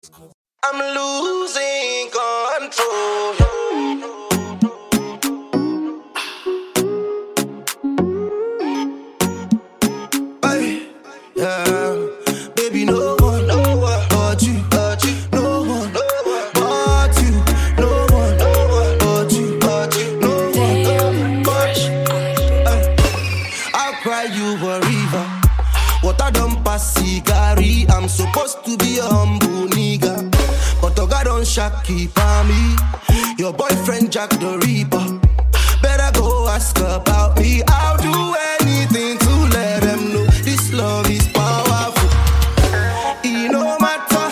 I'm losing control. Hey, yeah, baby, no one but you, no one but you, no one but you, no one but you. I'll cry you a river. Water don't pass cigari. I'm supposed to be a humble nigga, but Oga don't shaki for me. Your boyfriend Jack the Reaper. Better go ask about me. I'll do anything to let them know this love is powerful. It no matter,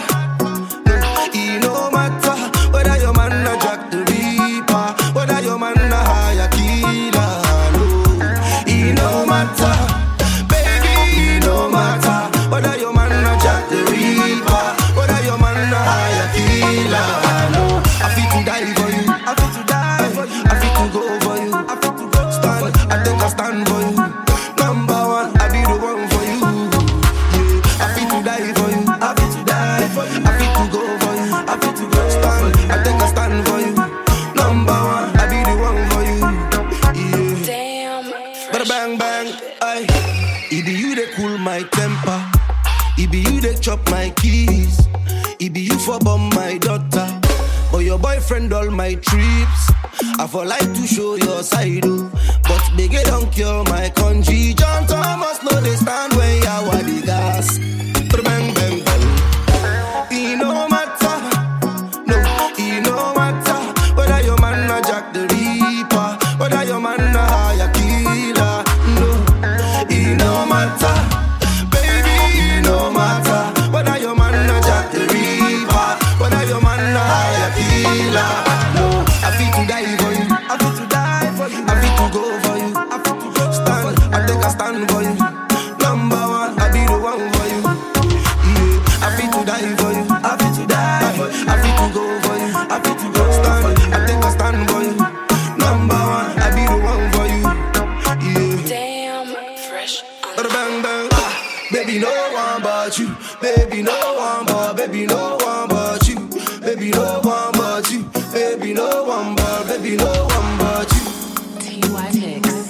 it no matter whether your man a Jack the Reaper, whether your man a higher killer. No, it no matter, baby, it no matter whether your man a Jack the Reaper, whether your man a higher killer. No, I feel to die for you, I feel to die for you, I feel to go for you, I feel to go stand, I think I stand for you. Number one, I be the one for you. Yeah, I feel to die for you, I feel to die for you, I feel to go for you, I feel to go stand, I think I stand for you. Number one, I be the one for you. Yeah. Damn. Bada bang bang, aye. It be you that cool my temper. It be you that chop my keys. It be you for bomb my daughter. But your boyfriend all my trips. I for like to show your side, oh. But biggie don't cure my country. John Thomas no they stand when ya wa the gas. Bada bang bang bang. It no matter, no, it no matter whether your man a Jack the Reaper, whether your man a higher killer. No, it no matter, baby, it no matter whether your man a Jack the Reaper, whether your man a higher killer. No, I feel to die for you, I feel to die for you, I feel to go for you, I feel to go stand, I think I stand for you. Number one, I be the one for you. Yeah, I feel to die for you, I feel to die for you, I feel to go for you, I feel to go stand, I think I stand for you. Number one, I be the one for you. Yeah. Damn. Fresh. Bada bang bang, ah, baby no one but you, baby no one but, baby no one but you, baby no one but you, baby no one but, baby no one but you. T.Y. Hicks.